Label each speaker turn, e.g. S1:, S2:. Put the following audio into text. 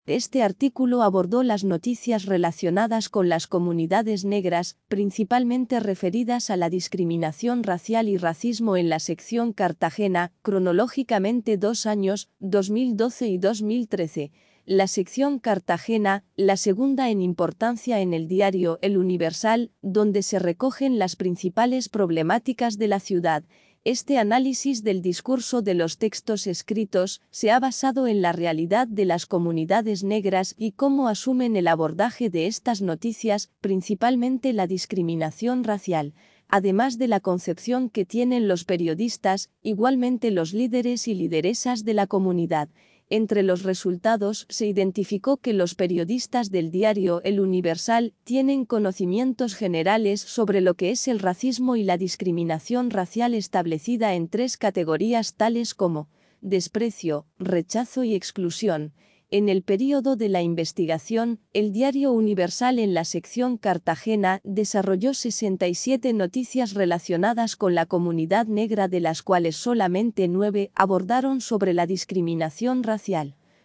S1: Este artículo abordó las noticias relacionadas con las comunidades negras, principalmente referidas a la discriminación racial y racismo en la sección Cartagena, cronológicamente 2 años, 2012 y 2013. La sección Cartagena, la segunda en importancia en el diario El Universal, donde se recogen las principales problemáticas de la ciudad. Este análisis del discurso de los textos escritos se ha basado en la realidad de las comunidades negras y cómo asumen el abordaje de estas noticias, principalmente la discriminación racial, además de la concepción que tienen los periodistas, igualmente los líderes y lideresas de la comunidad. Entre los resultados se identificó que los periodistas del diario El Universal tienen conocimientos generales sobre lo que es el racismo y la discriminación racial establecida en 3 categorías tales como desprecio, rechazo y exclusión. En el período de la investigación, el diario Universal en la sección Cartagena desarrolló 67 noticias relacionadas con la comunidad negra, de las cuales solamente 9 abordaron sobre la discriminación racial.